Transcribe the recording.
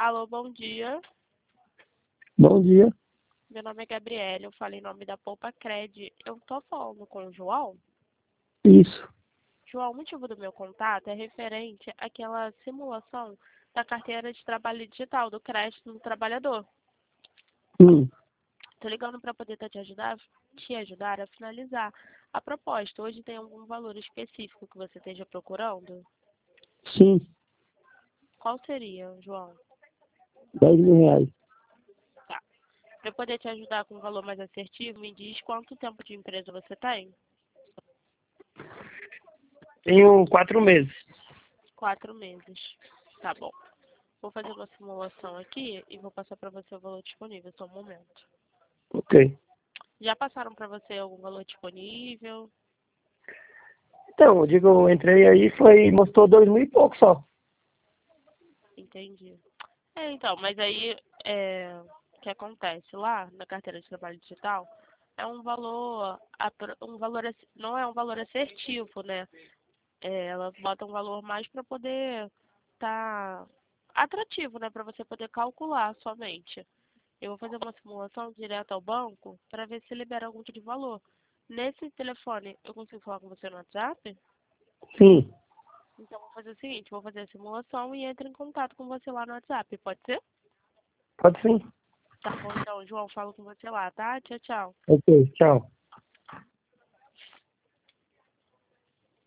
Alô, bom dia. Bom dia. Meu nome é Gabriela, eu falo em nome da Poupa Cred. Eu tô falando com o João. Isso. João, o motivo do meu contato é referente àquela simulação da carteira de trabalho digital do crédito do trabalhador. Hum, Tô ligando para poder te ajudar a finalizar a proposta. Hoje tem algum valor específico que você esteja procurando? sim, Qual seria, João? R$ 10.000. Tá. Para poder te ajudar com um valor mais assertivo, me diz quanto tempo de empresa você tem? Tenho 4 meses. 4 meses. Tá bom. Vou fazer uma simulação aqui e vou passar para você o valor disponível. Só um momento. Ok. Já passaram para você algum valor disponível? Então, eu entrei aí mostrou 2.000 e pouco só. Entendi. Então, mas aí o que acontece lá na carteira de trabalho digital é um valor, não é um valor assertivo, né? Ela bota um valor mais para poder estar atrativo, né? Para você poder calcular somente. Eu vou fazer uma simulação direto ao banco para ver se libera algum tipo de valor. Nesse telefone, eu consigo falar com você no WhatsApp? Sim, Então, vou fazer o seguinte, vou fazer a simulação e entro em contato com você lá no WhatsApp, pode ser? pode sim. Tá bom, então, João, falo com você lá, tá? Tchau, tchau. Ok, tchau.